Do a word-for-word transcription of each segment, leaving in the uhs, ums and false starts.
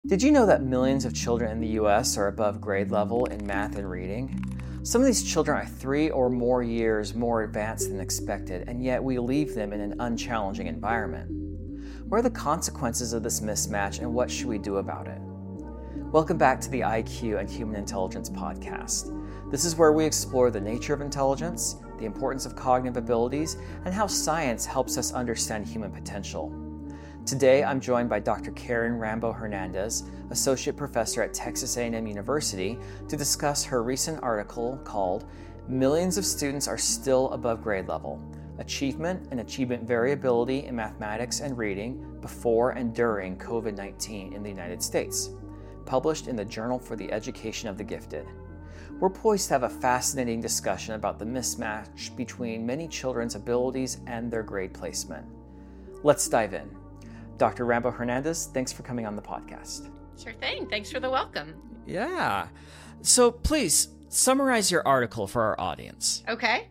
Did you know that millions of children in the U S are above grade level in math and reading? Some of these children are three or more years more advanced than expected, and yet we leave them in an unchallenging environment. What are the consequences of this mismatch, and what should we do about it? Welcome back to the I Q and Human Intelligence podcast. This is where we explore the nature of intelligence, the importance of cognitive abilities, and how science helps us understand human potential. Today, I'm joined by Doctor Karen Rambo-Hernandez, Associate Professor at Texas A and M University, to discuss her recent article called Millions of Students Are Still Above Grade Level: Achievement and Achievement Variability in Mathematics and Reading Before and During COVID nineteen in the United States, published in the Journal for the Education of the Gifted. We're poised to have a fascinating discussion about the mismatch between many children's abilities and their grade placement. Let's dive in. Doctor Rambo-Hernandez, thanks for coming on the podcast. Sure thing. Thanks for the welcome. Yeah. So please summarize your article for our audience. Okay.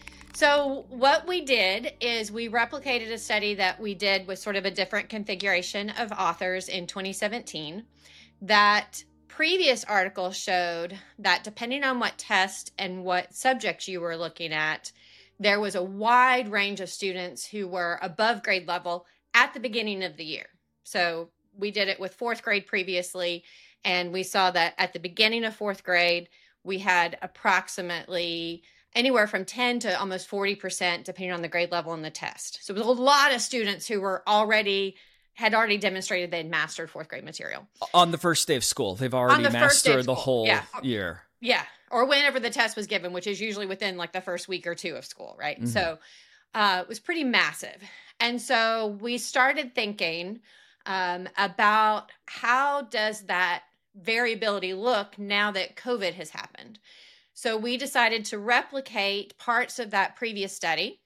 So what we did is we replicated a study that we did with sort of a different configuration of authors in twenty seventeen. That previous article showed that depending on what test and what subject you were looking at, there was a wide range of students who were above grade level at the beginning of the year. So we did it with fourth grade previously, and we saw that at the beginning of fourth grade, we had approximately anywhere from ten to almost forty percent, depending on the grade level in the test. So it was a lot of students who were already, had already demonstrated they'd mastered fourth grade material. On the first day of school, they've already the mastered the whole yeah. year. Yeah, or whenever the test was given, which is usually within like the first week or two of school, right? Mm-hmm. So uh, it was pretty massive. And so we started thinking um, about how does that variability look now that COVID has happened. So we decided to replicate parts of that previous study,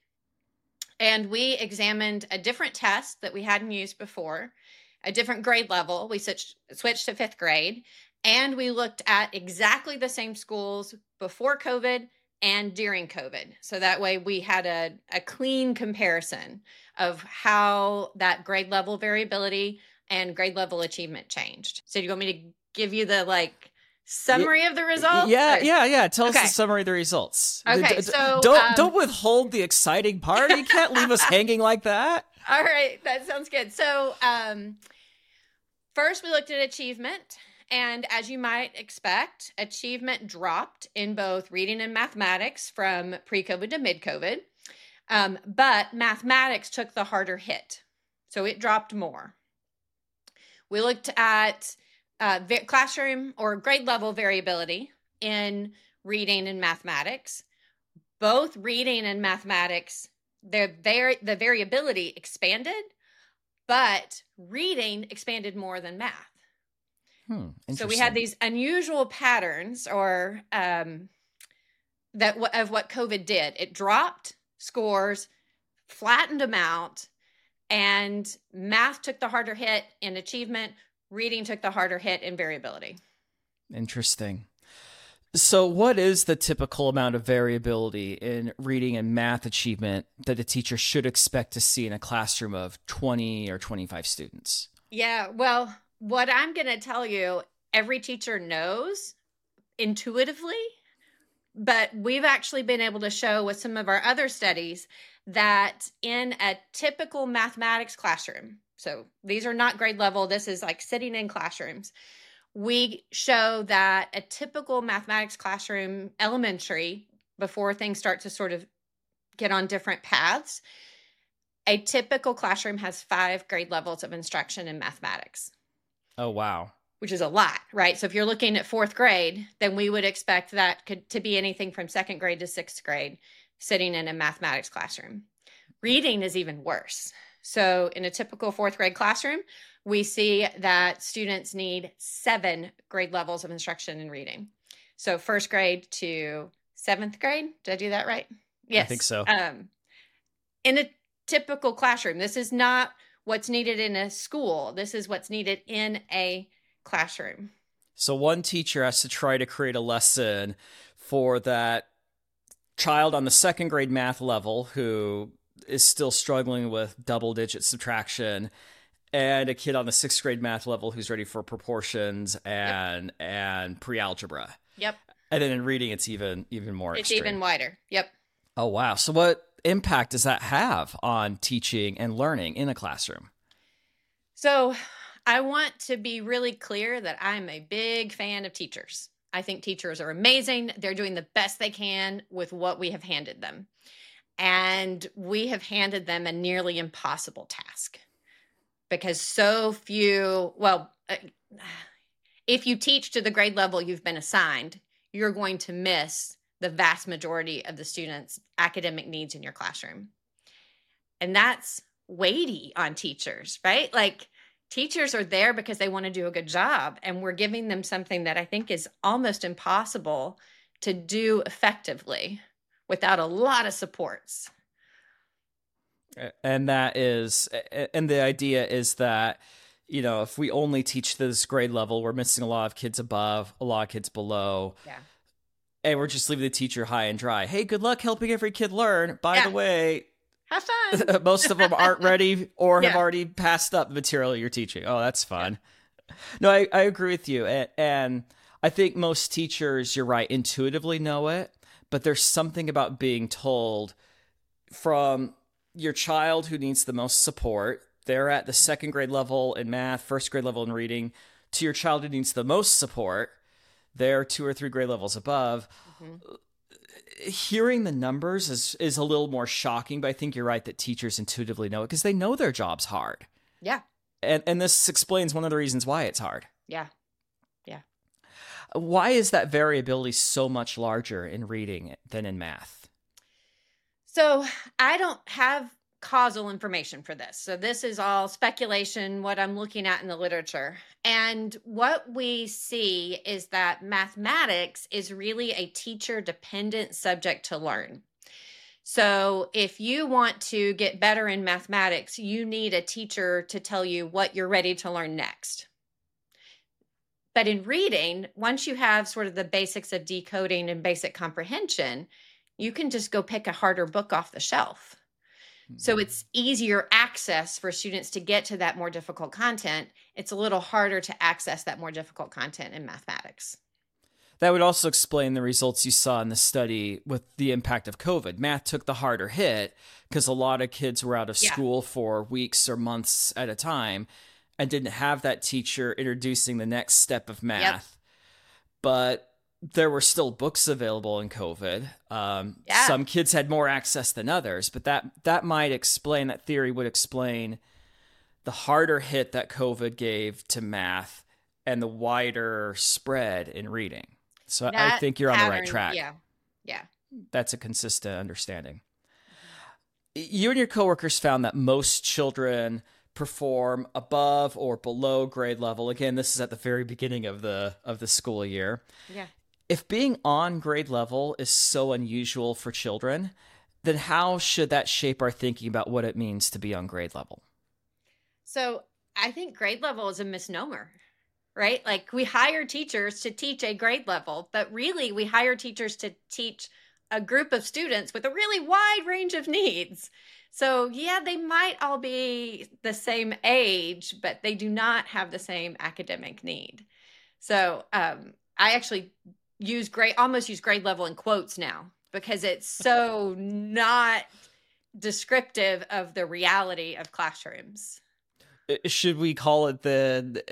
and we examined a different test that we hadn't used before, a different grade level. We switched, switched to fifth grade, and we looked at exactly the same schools before COVID and during COVID. So that way we had a, a clean comparison of how that grade level variability and grade level achievement changed. So do you want me to give you the like summary of the results? Yeah, or? yeah, yeah. Tell okay. us the summary of the results. Okay, d- so don't um, don't withhold the exciting part. You can't leave us hanging like that. All right, that sounds good. So um, first we looked at achievement. And as you might expect, achievement dropped in both reading and mathematics from pre-COVID to mid-COVID. Um, but mathematics took the harder hit. So it dropped more. We looked at uh, vi- classroom or grade level variability in reading and mathematics. Both reading and mathematics, the, var- the variability expanded, but reading expanded more than math. Hmm, so we had these unusual patterns or um, that w- of what COVID did. It dropped scores, flattened them out, and math took the harder hit in achievement. Reading took the harder hit in variability. Interesting. So what is the typical amount of variability in reading and math achievement that a teacher should expect to see in a classroom of twenty or twenty-five students? Yeah, well, what I'm going to tell you, every teacher knows intuitively, but we've actually been able to show with some of our other studies that in a typical mathematics classroom, so these are not grade level, this is like sitting in classrooms, we show that a typical mathematics classroom, elementary, before things start to sort of get on different paths, a typical classroom has five grade levels of instruction in mathematics. Oh, wow. Which is a lot, right? So if you're looking at fourth grade, then we would expect that could to be anything from second grade to sixth grade sitting in a mathematics classroom. Reading is even worse. So in a typical fourth grade classroom, we see that students need seven grade levels of instruction in reading. So first grade to seventh grade. Did I do that right? Yes. I think so. Um, in a typical classroom, this is not what's needed in a school. This is what's needed in a classroom. So one teacher has to try to create a lesson for that child on the second grade math level who is still struggling with double digit subtraction and a kid on the sixth grade math level who's ready for proportions and Yep. and pre-algebra. Yep. And then in reading, it's even even more It's extreme. even wider. Yep. Oh, wow. So what impact does that have on teaching and learning in a classroom? So I want to be really clear that I'm a big fan of teachers. I think teachers are amazing. They're doing the best they can with what we have handed them. And we have handed them a nearly impossible task because so few, well, uh, if you teach to the grade level you've been assigned, you're going to miss the vast majority of the students' academic needs in your classroom. And that's weighty on teachers, right? Like teachers are there because they want to do a good job, and we're giving them something that I think is almost impossible to do effectively without a lot of supports. And that is, and the idea is that, you know, if we only teach this grade level, we're missing a lot of kids above, a lot of kids below. Yeah. And we're just leaving the teacher high and dry. Hey, good luck helping every kid learn. By Yeah. the way, have fun. most of them aren't ready or have Yeah. already passed up the material you're teaching. Oh, that's fun. Yeah. No, I, I agree with you. And, and I think most teachers, you're right, intuitively know it. But there's something about being told from your child who needs the most support. They're at the second grade level in math, first grade level in reading, to your child who needs the most support. They're two or three grade levels above. Mm-hmm. Hearing the numbers is, is a little more shocking, but I think you're right that teachers intuitively know it because they know their job's hard. Yeah. And and this explains one of the reasons why it's hard. Yeah. Yeah. Why is that variability so much larger in reading than in math? So I don't have causal information for this. So this is all speculation, what I'm looking at in the literature. And what we see is that mathematics is really a teacher-dependent subject to learn. So if you want to get better in mathematics, you need a teacher to tell you what you're ready to learn next. But in reading, once you have sort of the basics of decoding and basic comprehension, you can just go pick a harder book off the shelf. So it's easier access for students to get to that more difficult content. It's a little harder to access that more difficult content in mathematics. That would also explain the results you saw in the study with the impact of COVID. Math took the harder hit because a lot of kids were out of Yeah. school for weeks or months at a time and didn't have that teacher introducing the next step of math. Yep. But there were still books available in COVID. Um, Yeah. Some kids had more access than others, but that that might explain, that theory would explain the harder hit that COVID gave to math and the wider spread in reading. So I That think you're on the right pattern- track. Yeah. Yeah. That's a consistent understanding. You and your coworkers found that most children perform above or below grade level. Again, this is at the very beginning of the of the school year. Yeah. If being on grade level is so unusual for children, then how should that shape our thinking about what it means to be on grade level? So I think grade level is a misnomer, right? Like we hire teachers to teach a grade level, but really we hire teachers to teach a group of students with a really wide range of needs. So yeah, they might all be the same age, but they do not have the same academic need. So um, I actually use grade, almost use grade level in quotes now because it's so not descriptive of the reality of classrooms. Should we call it the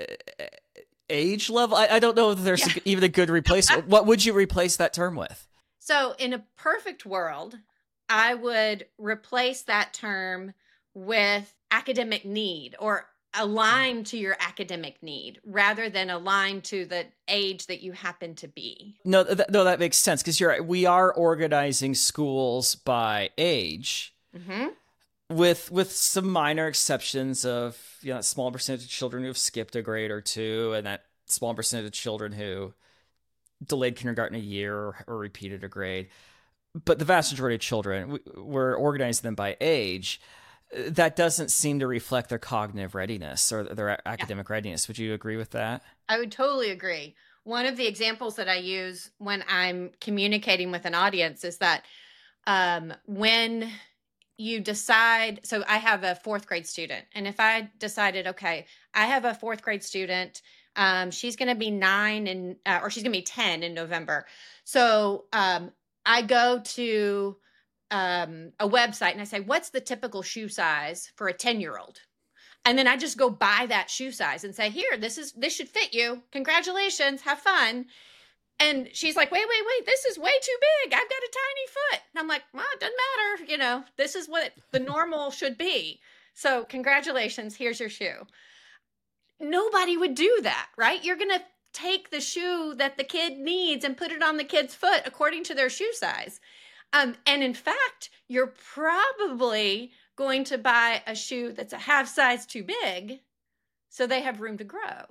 age level? I, I don't know if there's Yeah. even a good replacement. What would you replace that term with? So in a perfect world, I would replace that term with academic need or align to your academic need rather than align to the age that you happen to be. No, th- no, that makes sense because you're right. We are organizing schools by age, Mm-hmm. with with some minor exceptions of, you know, a small percentage of children who have skipped a grade or two, and that small percentage of children who delayed kindergarten a year or, or repeated a grade. But the vast majority of children, we, we're organizing them by age. That doesn't seem to reflect their cognitive readiness or their a- academic yeah. readiness. Would you agree with that? I would totally agree. One of the examples that I use when I'm communicating with an audience is that um, when you decide, so I have a fourth grade student, and if I decided, okay, I have a fourth grade student, um, she's going to be nine and, uh, or she's going to be ten in November. So um, I go to um, a website and I say, what's the typical shoe size for a ten year old? And then I just go buy that shoe size and say, here, this is, this should fit you. Congratulations. Have fun. And she's like, wait, wait, wait, this is way too big. I've got a tiny foot. And I'm like, well, it doesn't matter. You know, this is what the normal should be. So congratulations, here's your shoe. Nobody would do that, right? You're going to take the shoe that the kid needs and put it on the kid's foot according to their shoe size. Um, and in fact, you're probably going to buy a shoe that's a half size too big so they have room to grow.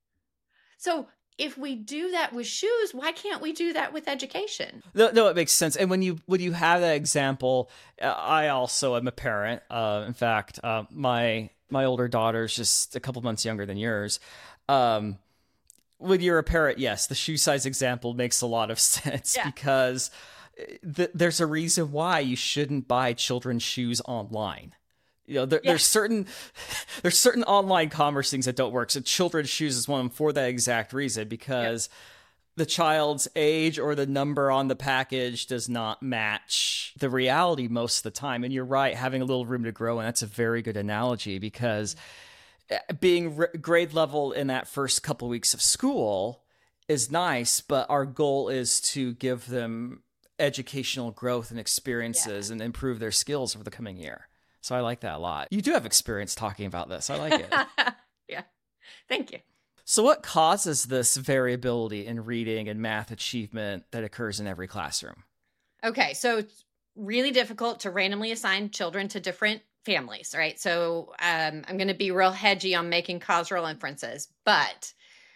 So if we do that with shoes, why can't we do that with education? No, no, it makes sense. And when you when you have that example, uh, I also am a parent. Uh, in fact, uh, my my older daughter's just a couple months younger than yours. Um, when you're a parent, yes, the shoe size example makes a lot of sense yeah. because th- there's a reason why you shouldn't buy children's shoes online. You know, there, yeah. there's certain there's certain online commerce things that don't work. So children's shoes is one of them for that exact reason, because yeah. the child's age or the number on the package does not match the reality most of the time. And you're right, having a little room to grow, and that's a very good analogy, because being re- grade level in that first couple weeks of school is nice, but our goal is to give them educational growth and experiences yeah. and improve their skills over the coming year. So I like that a lot. You do have experience talking about this. I like it. Yeah. Thank you. So what causes this variability in reading and math achievement that occurs in every classroom? Okay. So it's really difficult to randomly assign children to different families, right? So um, I'm going to be real hedgy on making causal inferences, but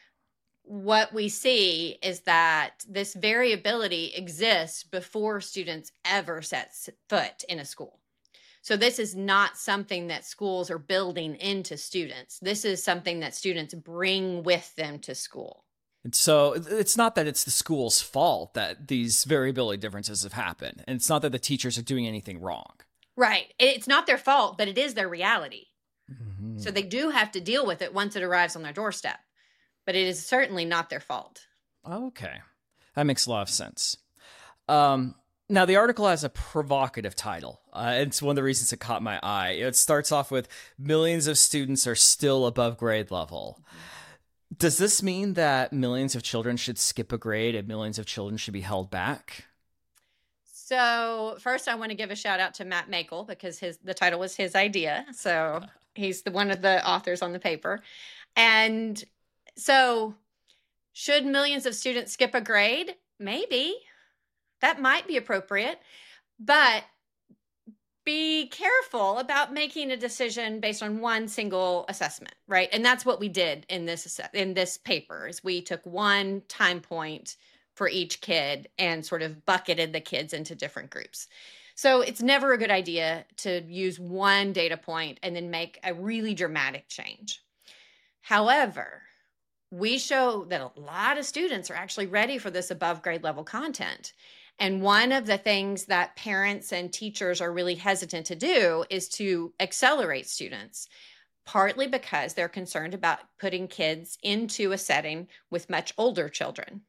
what we see is that this variability exists before students ever set foot in a school. So this is not something that schools are building into students. This is something that students bring with them to school. And so it's not that it's the school's fault that these variability differences have happened. And it's not that the teachers are doing anything wrong. Right. It's not their fault, but it is their reality. Mm-hmm. So they do have to deal with it once it arrives on their doorstep. But it is certainly not their fault. Okay. That makes a lot of sense. Um, Now, the article has a provocative title. Uh, it's one of the reasons it caught my eye. It starts off with, millions of students are still above grade level. Mm-hmm. Does this mean that millions of children should skip a grade and millions of children should be held back? So first, I want to give a shout out to Matt Makel, because his the title was his idea. So he's the one of the authors on the paper. And so should millions of students skip a grade? Maybe. That might be appropriate, but be careful about making a decision based on one single assessment, right? And that's what we did in this in this paper, is we took one time point for each kid and sort of bucketed the kids into different groups. So it's never a good idea to use one data point and then make a really dramatic change. However, we show that a lot of students are actually ready for this above grade level content. And one of the things that parents and teachers are really hesitant to do is to accelerate students, partly because they're concerned about putting kids into a setting with much older children.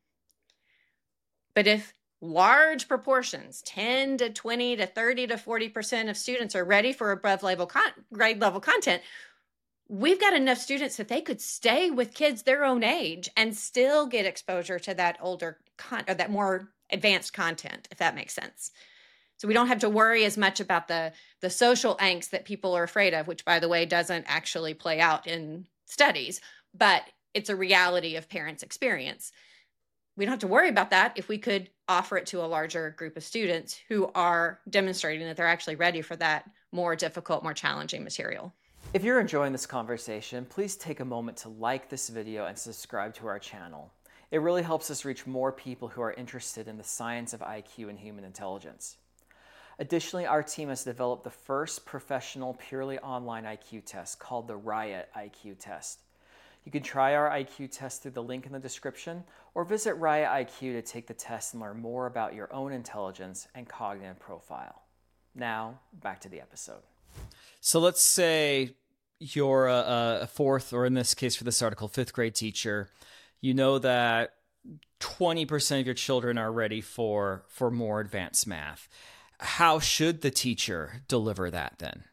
But if large proportions, ten to twenty to thirty to forty percent of students are ready for above level con- grade level content, we've got enough students that they could stay with kids their own age and still get exposure to that older con- or that more advanced content, if that makes sense. So we don't have to worry as much about the, the social angst that people are afraid of, which, by the way, doesn't actually play out in studies, but it's a reality of parents' experience. We don't have to worry about that if we could offer it to a larger group of students who are demonstrating that they're actually ready for that more difficult, more challenging material. If you're enjoying this conversation, please take a moment to like this video and subscribe to our channel. It really helps us reach more people who are interested in the science of I Q and human intelligence. Additionally, our team has developed the first professional purely online I Q test called the Riot I Q test. You can try our I Q test through the link in the description, or visit Riot I Q to take the test and learn more about your own intelligence and cognitive profile. Now, back to the episode. So let's say you're a, a fourth, or in this case for this article, fifth grade teacher. You know that twenty percent of your children are ready for, for more advanced math. How should the teacher deliver that then?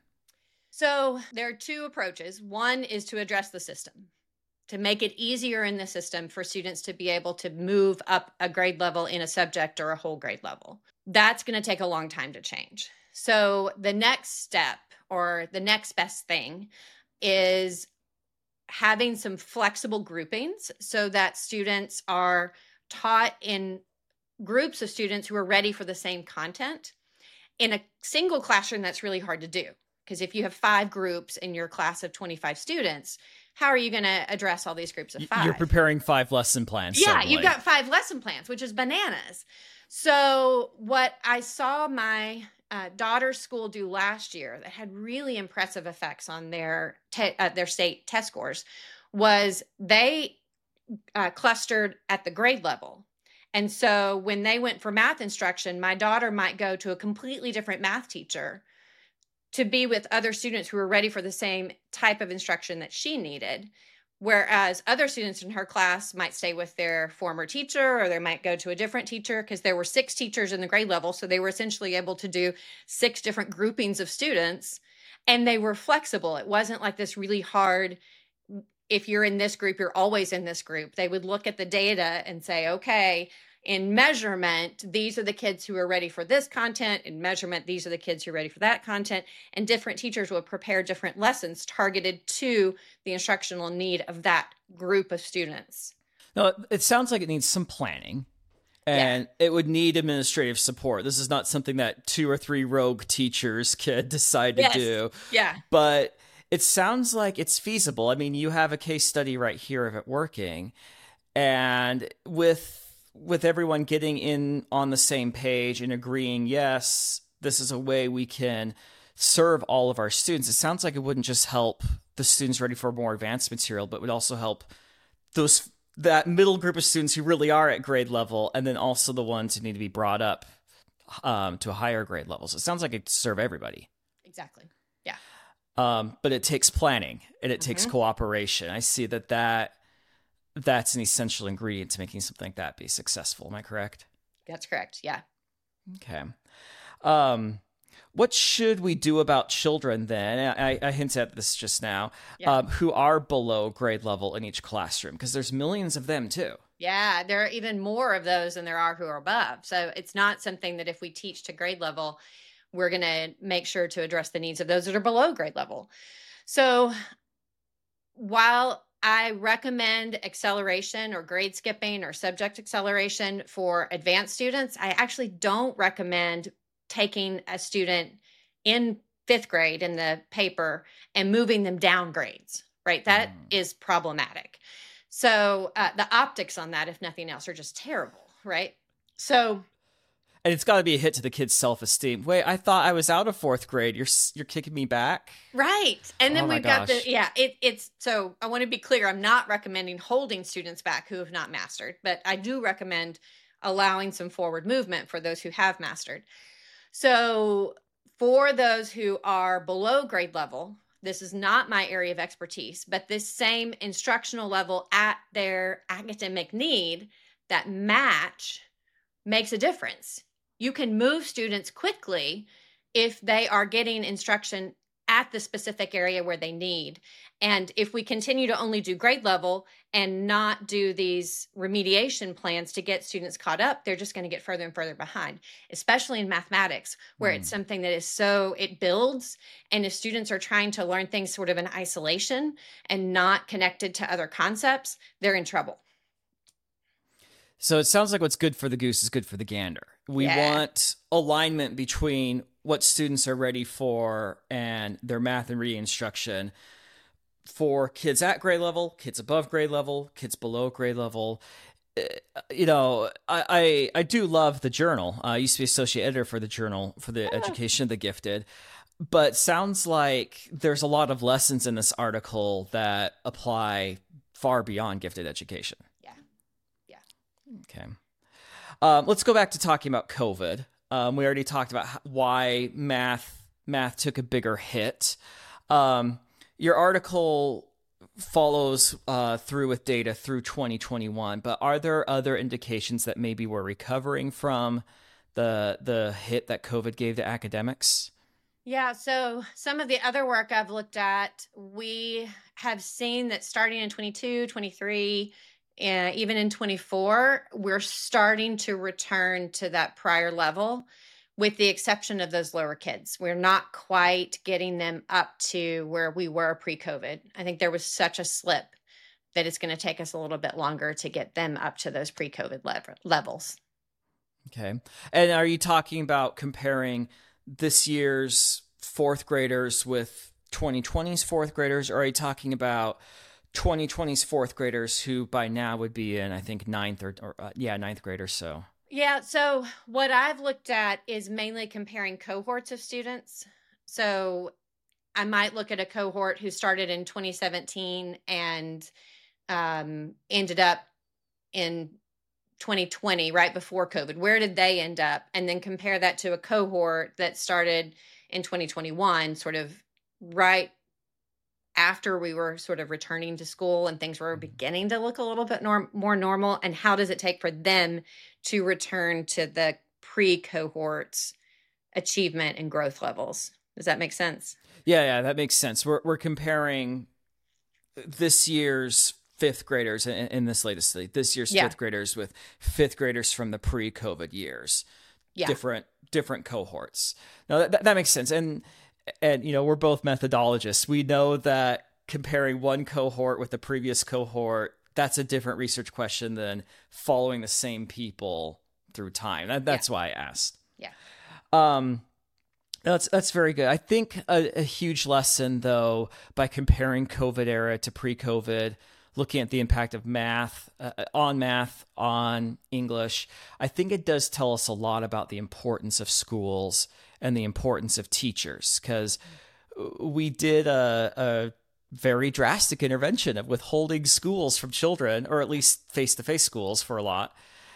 So there are two approaches. One is to address the system, to make it easier in the system for students to be able to move up a grade level in a subject or a whole grade level. That's going to take a long time to change. So the next step, or the next best thing, is having some flexible groupings so that students are taught in groups of students who are ready for the same content. In a single classroom, that's really hard to do, because if you have five groups in your class of twenty-five students, how are you going to address all these groups of five? You're preparing five lesson plans. Yeah, suddenly. You've got five lesson plans, which is bananas. So what I saw my uh, daughter's school do last year that had really impressive effects on their te- uh, their state test scores was they uh, clustered at the grade level. And so when they went for math instruction, my daughter might go to a completely different math teacher to be with other students who were ready for the same type of instruction that she needed. Whereas other students in her class might stay with their former teacher, or they might go to a different teacher, because there were six teachers in the grade level. So they were essentially able to do six different groupings of students, and they were flexible. It wasn't like this really hard, if you're in this group, you're always in this group. They would look at the data and say, okay, in measurement, these are the kids who are ready for this content. In measurement, these are the kids who are ready for that content. And different teachers will prepare different lessons targeted to the instructional need of that group of students. No, it sounds like it needs some planning, and yeah. It would need administrative support. This is not something that two or three rogue teachers could decide to yes. do. Yeah. But it sounds like it's feasible. I mean, you have a case study right here of it working, and with with everyone getting in on the same page and agreeing, yes, this is a way we can serve all of our students. It sounds like it wouldn't just help the students ready for more advanced material, but would also help those that middle group of students who really are at grade level, and then also the ones who need to be brought up um, to a higher grade level. So it sounds like it could serve everybody. Exactly. Yeah. Um, but it takes planning, and it mm-hmm. takes cooperation. I see that that that's an essential ingredient to making something like that be successful. Am I correct? That's correct. Yeah. Okay. Um, what should we do about children then? I, I hinted at this just now, yeah. um, who are below grade level in each classroom, because there's millions of them too. Yeah, there are even more of those than there are who are above. So it's not something that if we teach to grade level, we're going to make sure to address the needs of those that are below grade level. So while I recommend acceleration or grade skipping or subject acceleration for advanced students, I actually don't recommend taking a student in fifth grade in the paper and moving them down grades, right? That mm. is problematic. So uh, the optics on that, if nothing else, are just terrible, right? So... And it's got to be a hit to the kid's self-esteem. Wait, I thought I was out of fourth grade. You're you're kicking me back? Right. And then oh we've gosh. got the, yeah, it, it's, so I want to be clear. I'm not recommending holding students back who have not mastered, but I do recommend allowing some forward movement for those who have mastered. So for those who are below grade level, this is not my area of expertise, but this same instructional level at their academic need, that match makes a difference. You can move students quickly if they are getting instruction at the specific area where they need. And if we continue to only do grade level and not do these remediation plans to get students caught up, they're just going to get further and further behind, especially in mathematics, where mm. it's something that is so, it builds. And if students are trying to learn things sort of in isolation and not connected to other concepts, they're in trouble. So it sounds like what's good for the goose is good for the gander. We yeah. want alignment between what students are ready for and their math and reading instruction for kids at grade level, kids above grade level, kids below grade level. You know, I, I, I do love the journal. Uh, I used to be associate editor for the journal for the oh. Education of the Gifted. But sounds like there's a lot of lessons in this article that apply far beyond gifted education. Yeah. Yeah. Okay. Um, let's go back to talking about COVID. Um, we already talked about how, why math math took a bigger hit. Um, your article follows uh, through with data through twenty twenty-one, but are there other indications that maybe we're recovering from the the hit that COVID gave to academics? Yeah, so some of the other work I've looked at, we have seen that starting in twenty-two, twenty-three, uh, even in twenty-four, we're starting to return to that prior level, with the exception of those lower kids. We're not quite getting them up to where we were pre-COVID. I think there was such a slip that it's going to take us a little bit longer to get them up to those pre-COVID lev- levels. Okay. And are you talking about comparing this year's fourth graders with twenty twenty's fourth graders, or are you talking about twenty twenty's fourth graders who by now would be in, I think, ninth or, or uh, yeah, ninth grade or so? Yeah, so what I've looked at is mainly comparing cohorts of students. So I might look at a cohort who started in twenty seventeen and um, ended up in twenty twenty, right before COVID. Where did they end up? And then compare that to a cohort that started in twenty twenty-one, sort of right after we were sort of returning to school and things were beginning to look a little bit norm- more normal. And how does it take for them to return to the pre-cohorts achievement and growth levels? Does that make sense? Yeah, yeah, that makes sense. We're we're comparing this year's fifth graders in, in this latest study, this year's yeah. fifth graders with fifth graders from the pre-COVID years, yeah. different different cohorts. Now that, that makes sense. And and you know, we're both methodologists. We know that comparing one cohort with the previous cohort, that's a different research question than following the same people through time. That, that's yeah. why I asked. Yeah. Um. That's that's very good. I think a, a huge lesson, though, by comparing COVID era to pre-COVID, looking at the impact of math uh, on math, on English, I think it does tell us a lot about the importance of schools and the importance of teachers, because we did a, a very drastic intervention of withholding schools from children, or at least face-to-face schools for a lot.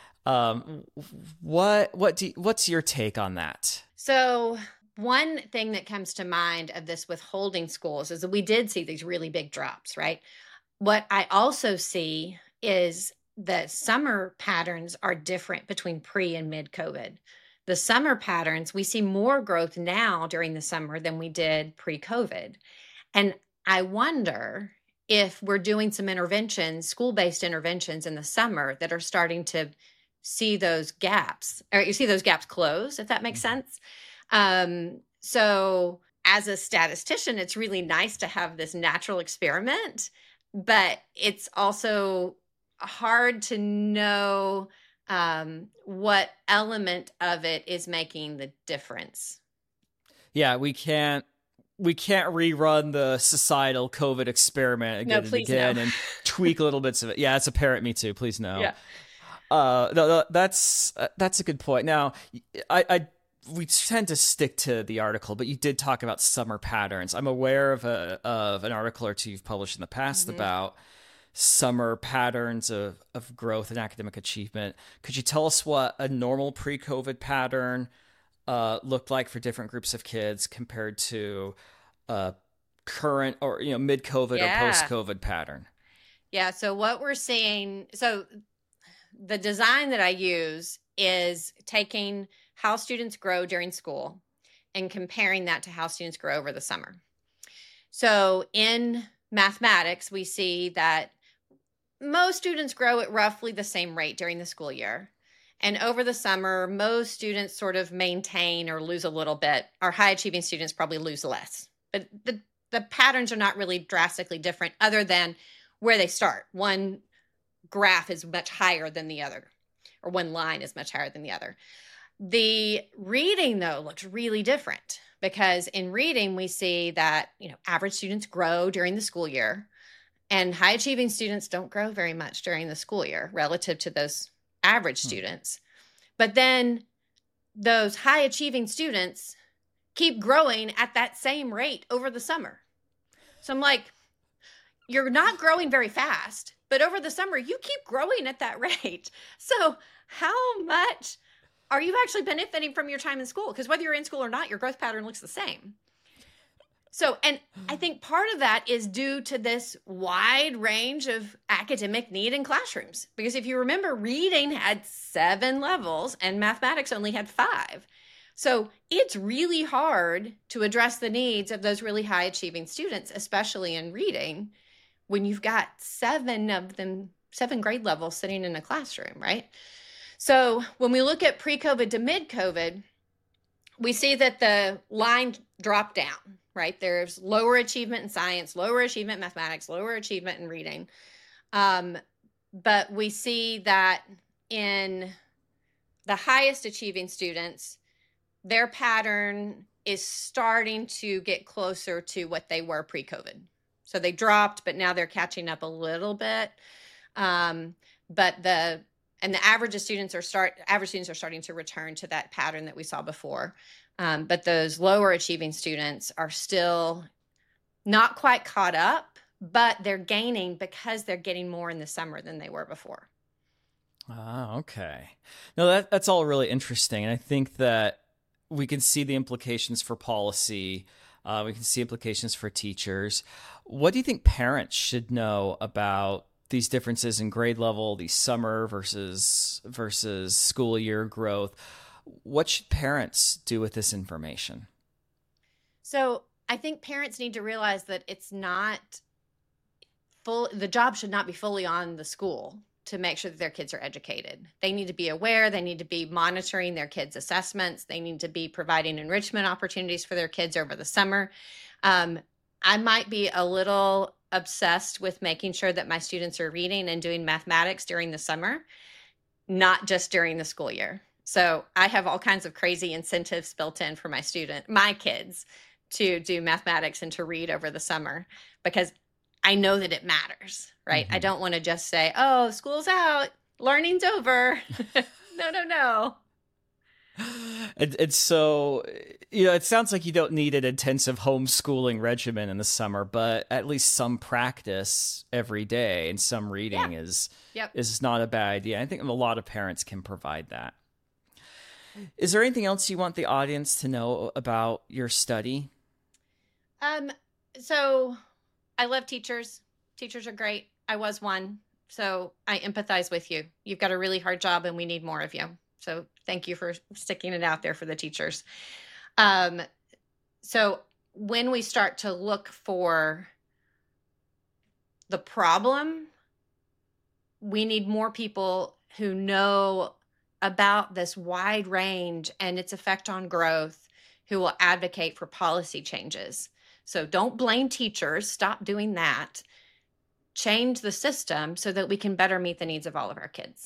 Um, what what do what's your take on that? So one thing that comes to mind of this withholding schools is that we did see these really big drops, right? What I also see is the summer patterns are different between pre and mid COVID. The summer patterns, we see more growth now during the summer than we did pre-COVID. And I wonder if we're doing some interventions, school-based interventions in the summer that are starting to see those gaps, or you see those gaps close, if that makes mm-hmm. sense. Um, so as a statistician, it's really nice to have this natural experiment, but it's also hard to know um, what element of it is making the difference. Yeah, we can't we can't rerun the societal COVID experiment again no, and again no. and tweak little bits of it. Yeah, it's a parrot. Me too. Please no. Yeah. Uh, no, no, that's uh, that's a good point. Now, I. I we tend to stick to the article, but you did talk about summer patterns. I'm aware of a of an article or two you've published in the past mm-hmm. about summer patterns of, of growth and academic achievement. Could you tell us what a normal pre-COVID pattern uh, looked like for different groups of kids compared to a current or you know mid-COVID yeah. or post-COVID pattern? Yeah. So what we're seeing, so the design that I use is taking how students grow during school and comparing that to how students grow over the summer. So in mathematics, we see that most students grow at roughly the same rate during the school year. And over the summer, most students sort of maintain or lose a little bit. Our high achieving students probably lose less. But the, the patterns are not really drastically different other than where they start. One graph is much higher than the other, or one line is much higher than the other. The reading, though, looks really different because in reading, we see that, you know, average students grow during the school year and high achieving students don't grow very much during the school year relative to those average hmm. students. But then those high achieving students keep growing at that same rate over the summer. So I'm like, you're not growing very fast, but over the summer, you keep growing at that rate. So how much are you actually benefiting from your time in school? Because whether you're in school or not, your growth pattern looks the same. So, and I think part of that is due to this wide range of academic need in classrooms. Because if you remember, reading had seven levels and mathematics only had five. So it's really hard to address the needs of those really high achieving students, especially in reading, when you've got seven of them, seven grade levels sitting in a classroom, right? So when we look at pre-COVID to mid-COVID, we see that the line dropped down, right? There's lower achievement in science, lower achievement in mathematics, lower achievement in reading. Um, but we see that in the highest achieving students, their pattern is starting to get closer to what they were pre-COVID. So they dropped, but now they're catching up a little bit. Um, but the and the average of students are start average students are starting to return to that pattern that we saw before. Um, but those lower achieving students are still not quite caught up, but they're gaining because they're getting more in the summer than they were before. Ah, okay. No, that that's all really interesting, and I think that we can see the implications for policy. Uh, we can see implications for teachers. What do you think parents should know about these differences in grade level, these summer versus versus school year growth? What should parents do with this information? So I think parents need to realize that it's not full. The job should not be fully on the school to make sure that their kids are educated. They need to be aware. They need to be monitoring their kids' assessments. They need to be providing enrichment opportunities for their kids over the summer. Um, I might be a little obsessed with making sure that my students are reading and doing mathematics during the summer, not just during the school year. So I have all kinds of crazy incentives built in for my student, my kids, to do mathematics and to read over the summer, because I know that it matters, right? Mm-hmm. I don't want to just say, oh, school's out, learning's over. no, no, no. And, and so, you know, it sounds like you don't need an intensive homeschooling regimen in the summer, but at least some practice every day and some reading yeah. is yep. is not a bad idea. I think a lot of parents can provide that. Is there anything else you want the audience to know about your study? Um. So I love teachers. Teachers are great. I was one. So I empathize with you. You've got a really hard job and we need more of you. So thank you for sticking it out there for the teachers. Um, so when we start to look for the problem, we need more people who know about this wide range and its effect on growth, who will advocate for policy changes. So don't blame teachers. Stop doing that. Change the system so that we can better meet the needs of all of our kids.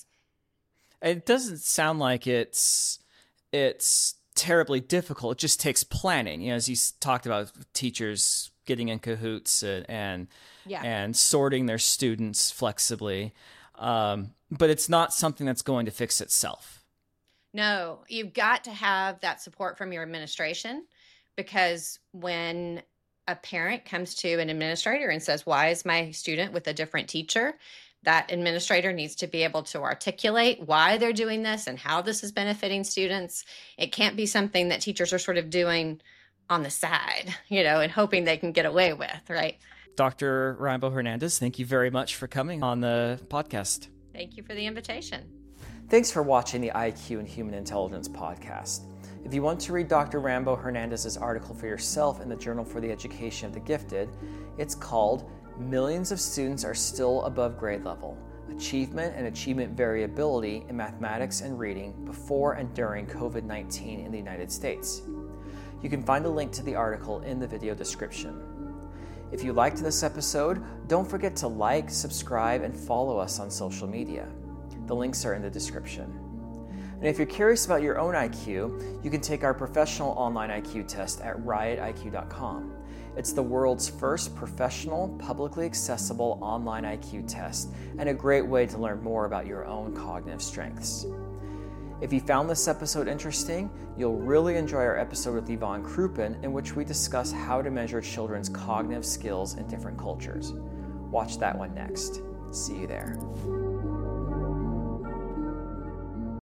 It doesn't sound like it's it's terribly difficult. It just takes planning. You know, as you talked about, teachers getting in cahoots and and, yeah. and sorting their students flexibly. Um, but it's not something that's going to fix itself. No, you've got to have that support from your administration, because when a parent comes to an administrator and says, why is my student with a different teacher? That administrator needs to be able to articulate why they're doing this and how this is benefiting students. It can't be something that teachers are sort of doing on the side, you know, and hoping they can get away with, right? Doctor Rambo Hernandez, thank you very much for coming on the podcast. Thank you for the invitation. Thanks for watching the I Q and Human Intelligence podcast. If you want to read Doctor Rambo Hernandez's article for yourself in the Journal for the Education of the Gifted, it's called Millions of Students Are Still Above Grade Level: Achievement and Achievement Variability in Mathematics and Reading Before and During COVID nineteen in the United States. You can find a link to the article in the video description. If you liked this episode, don't forget to like, subscribe, and follow us on social media. The links are in the description. And if you're curious about your own I Q, you can take our professional online I Q test at riot I Q dot com. It's the world's first professional, publicly accessible online I Q test, and a great way to learn more about your own cognitive strengths. If you found this episode interesting, you'll really enjoy our episode with Yvonne Kruppen, in which we discuss how to measure children's cognitive skills in different cultures. Watch that one next. See you there.